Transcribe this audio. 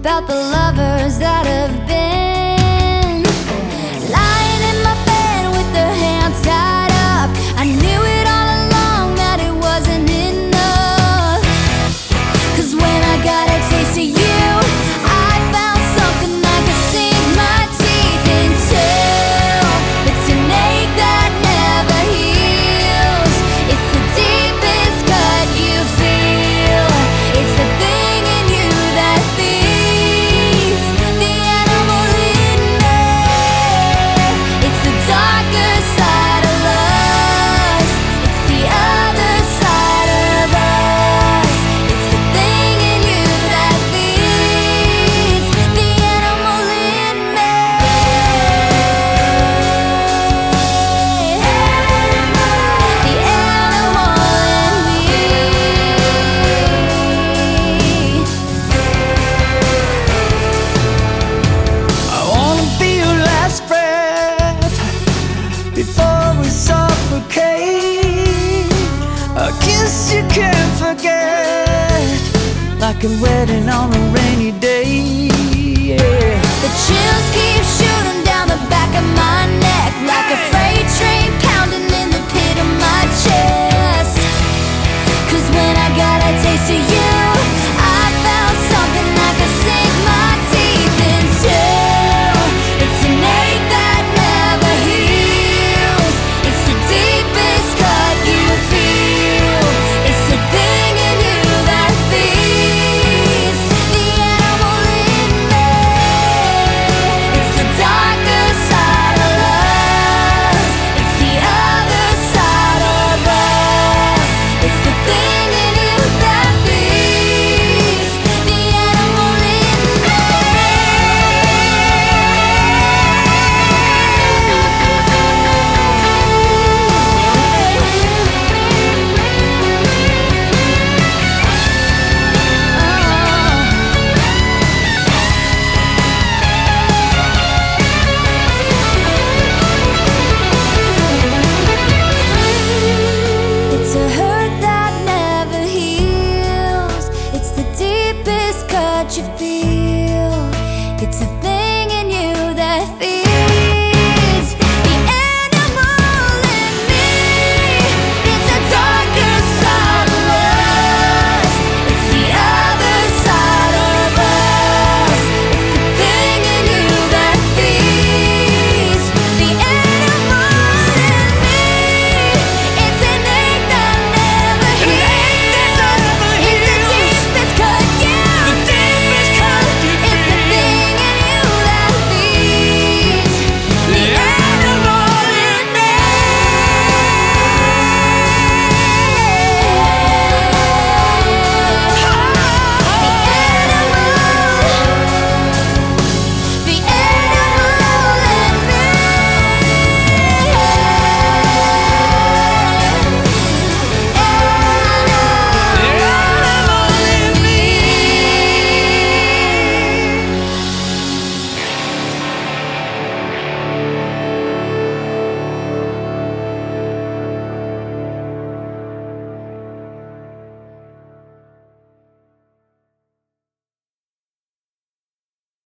about the lovers that have been lying in my bed with their hands tied up. I knew it all along that it wasn't enough, 'cause when I got a taste of you, I found something I could sink my teeth into. It's an ache that never heals. It's the deepest cut you feel. It's the thing in you that feeds the animal in me. It's the darker side of lust. It's the other side of us. It's the thing in you that feeds the animal in me. The animal in me. I wanna be your last breath before we suffocate. A kiss you can't forget, like a wedding on a rainy day. Yeah. The chills keep